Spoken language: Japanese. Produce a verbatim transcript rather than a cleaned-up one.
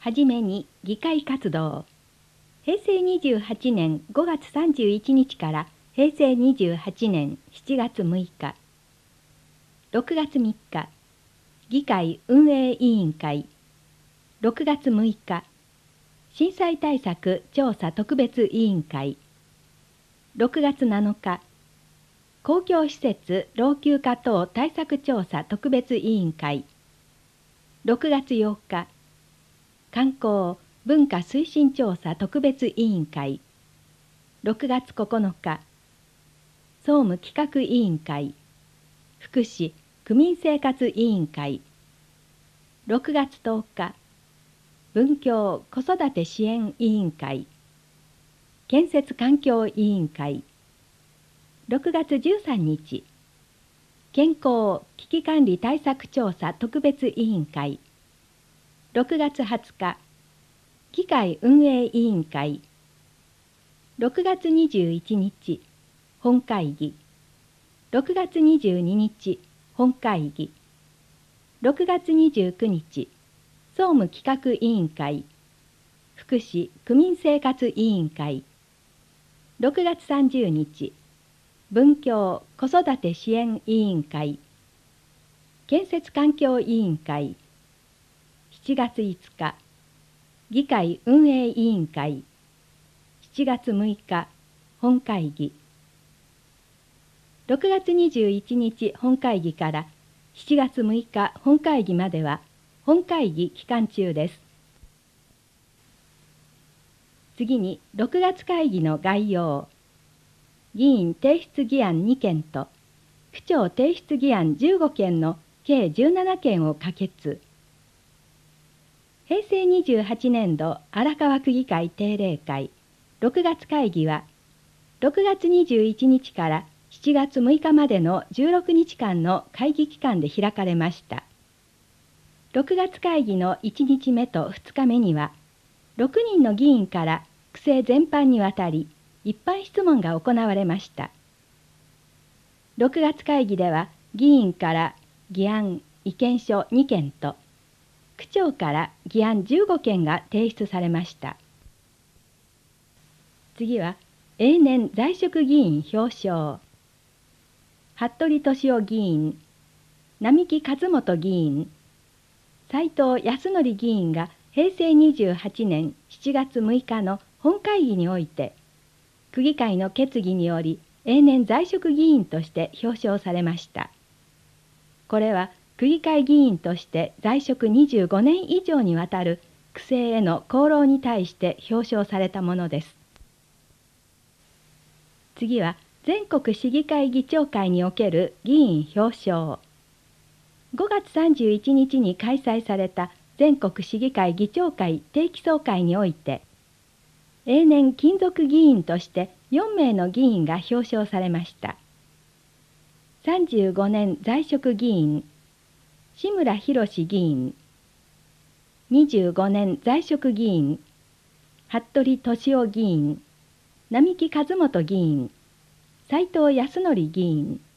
はじめに議会活動。へいせいにじゅうはちねんごがつさんじゅういちにちからへいせいにじゅうはちねんしちがつむいか。ろくがつみっか、議会運営委員会。ろくがつむいか、震災対策調査特別委員会。ろくがつなのか、公共施設老朽化等対策調査特別委員会。ろくがつようか、観光文化推進調査特別委員会。ろくがつここのか、総務企画委員会。福祉区民生活委員会。ろくがつとおか、文教子育て支援委員会。建設環境委員会。ろくがつじゅうさんにち、健康危機管理対策調査特別委員会。ろくがつはつか、議会運営委員会。ろくがつにじゅういちにち、本会議。ろくがつにじゅうににち、本会議。ろくがつにじゅうくにち、総務企画委員会。福祉区民生活委員会。ろくがつさんじゅうにち、文教子育て支援委員会。建設環境委員会。しちがついつか、議会運営委員会。しちがつむいか、本会議。ろくがつにじゅういちにち本会議からしちがつむいか本会議までは本会議期間中です。次にろくがつ会議の概要。議員提出議案にけんと区長提出議案じゅうごけんの計じゅうななけんを可決。へいせいにじゅうはちねんど荒川区議会定例会ろくがつ会議はろくがつにじゅういちにちからしちがつむいかまでのじゅうろくにちかんの会議期間で開かれました。ろくがつ会議のいちにちめとふつかめにはろくにんの議員から区政全般にわたり一般質問が行われました。ろくがつ会議では議員から議案・意見書にけんと区長から議案じゅうごけんが提出されました。次は永年在職議員表彰。服部俊夫議員、並木和本議員、斉藤康則議員がへいせいにじゅうはちねんしちがつむいかの本会議において区議会の決議により永年在職議員として表彰されました。これは区議会議員として在職にじゅうごねん以上にわたる区政への功労に対して表彰されたものです。次は全国市議会議長会における議員表彰。ごがつさんじゅういちにちに開催された全国市議会議長会定期総会において永年勤続議員としてよんめいの議員が表彰されました。さんじゅうごねん在職議員志村博議員、にじゅうごねん在職議員服部俊夫議員、並木和本議員、斉藤康則議員、